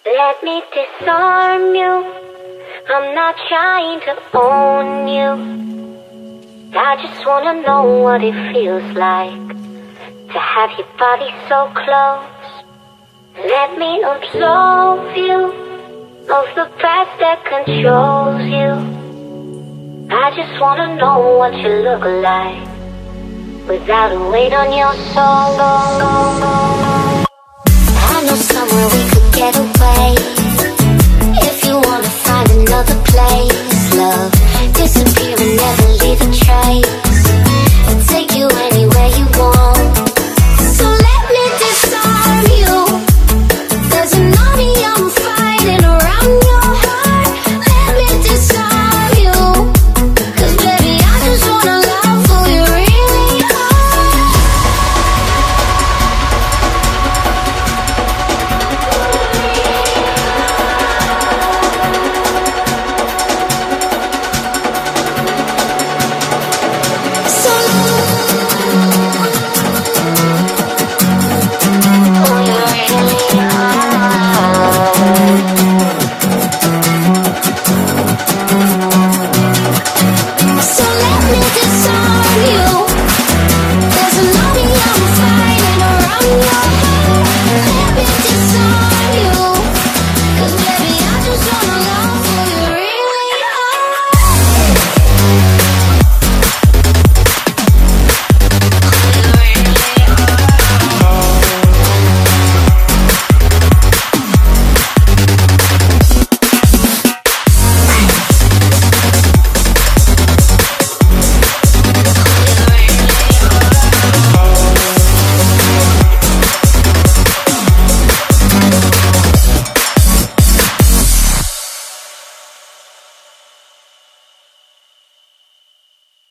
Let me disarm you. I'm not trying to own you. I just wanna know what it feels like to have your body so close. Let me absolve you of the past that controls you. I just wanna know what you look like without a weight on your soul. I know somewhere we could